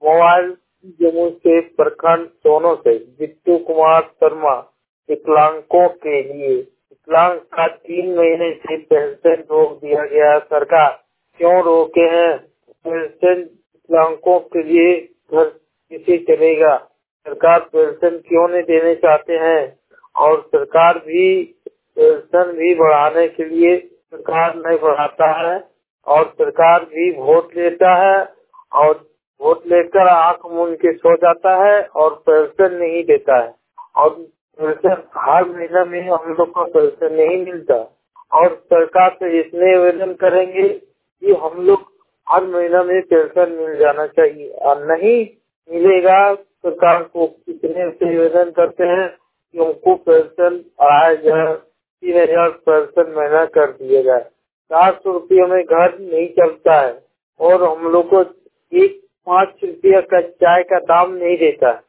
Mobile Jamui से प्रखंड दोनों से जित्तू कुमार शर्मा। विकलांगों के लिए विकलांग का 3 महीने से पेंशन रोक दिया गया। सरकार क्यों रोके हैं पेंशन? विकलांगों के लिए घर किसे चलेगा? सरकार पेंशन क्यों नहीं देने चाहते हैं? और सरकार भी पेंशन भी बढ़ाने के लिए सरकार नहीं बढ़ाता है और सरकार भी वोट लेता है और वोट लेकर आंख मूंद के सो जाता है और पेंशन नहीं देता है। और पेंशन हर महीना में हम लोग को पेंशन नहीं मिलता और सरकार से इसलिए निवेदन करेंगे कि हम लोग हर महीना में पेंशन मिल जाना चाहिए और नहीं मिलेगा। सरकार को कितने से निवेदन करते हैं कि उनको पेंशन 2,500 3,000 पेंशन महीना कर दिया जाए। 400 रुपये में घर नहीं चलता है और हम लोग को 5 रुपया का चाय का दाम नहीं देता है।